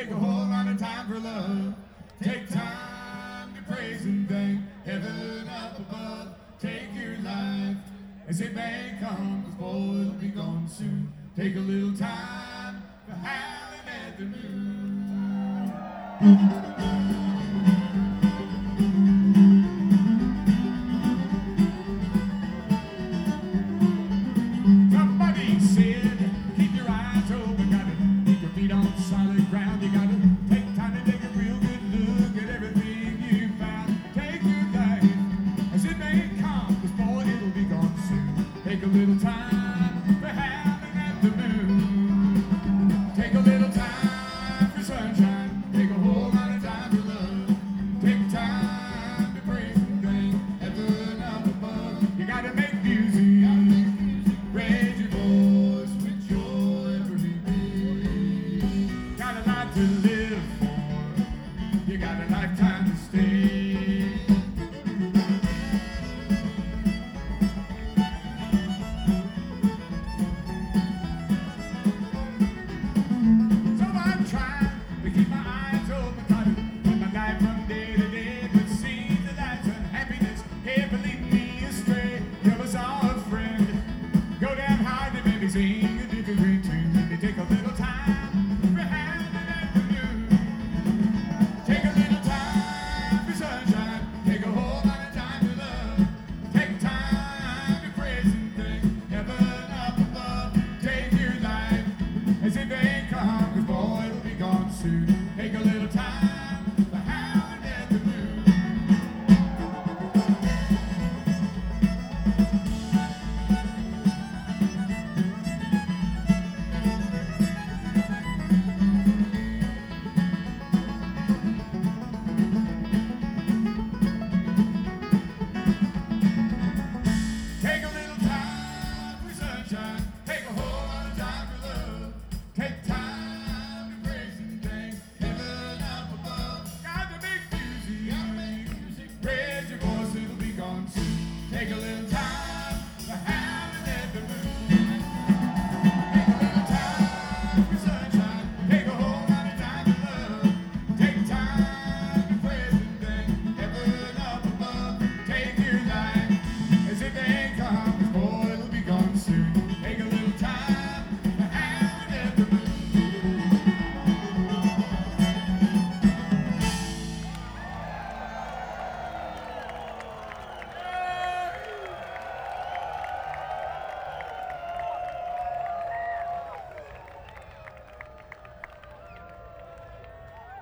Take a whole lot of time for love. Take time to praise and thank heaven up above. Take your life as it may come, 'cause boy, it'll be gone soon. Take a little time for howling at the moon.